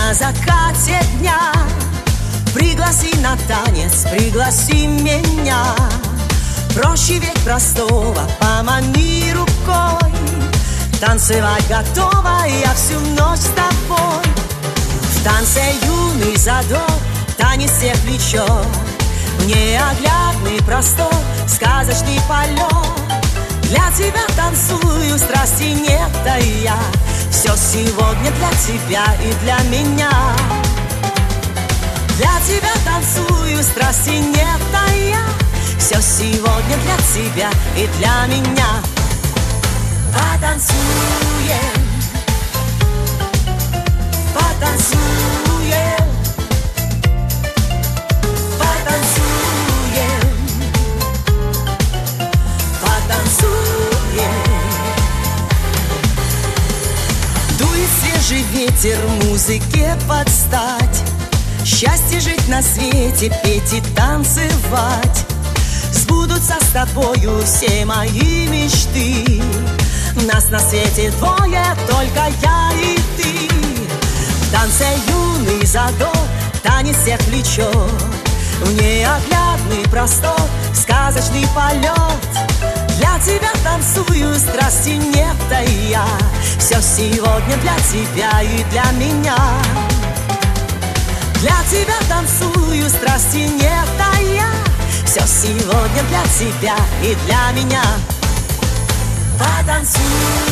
на закате дня. Пригласи на танец, пригласи меня. Проще ведь простого, помани рукой. Танцевать готова я всю ночь с тобой. В танце юный задор, танец всех влечет. Неоглядный простор, сказочный полет. Для тебя танцую, страсти нет, а я все сегодня для тебя и для меня. Для тебя танцую, страсти нет, а я все сегодня для тебя и для меня. Потанцуем, потанцуем, потанцуем, потанцуем. Дует свежий ветер, музыке подстать. Счастье жить на свете, петь и танцевать. Сбудутся с тобою все мои мечты. Нас на свете двое, только я и ты. В танце юный задор, танец всех влечет. В неоглядный простор, сказочный полет. Для тебя танцую, страсти нет, а я все сегодня для тебя и для меня. Для тебя танцую, страсти нет, а я все сегодня для тебя и для меня. Потанцуем,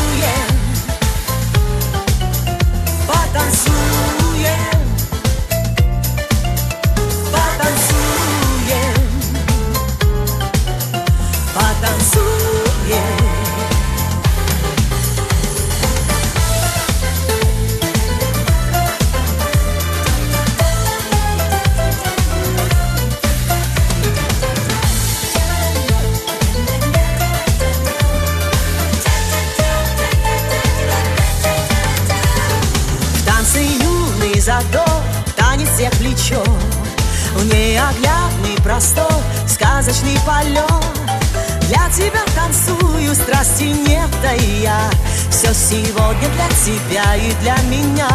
потанцуем, потанцуем, потанцуем. Задор, танец всех влечет. В неоглядный простор, сказочный полет. Для тебя танцую, страсти нет, а я все сегодня для тебя и для меня.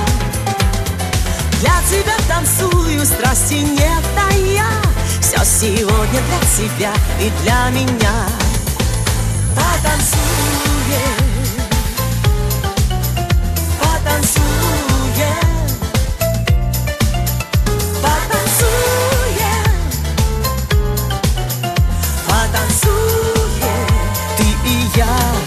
Для тебя танцую, страсти нет, а я все сегодня для тебя и для меня. Потанцуем, потанцуем, потанцуем, ты и я.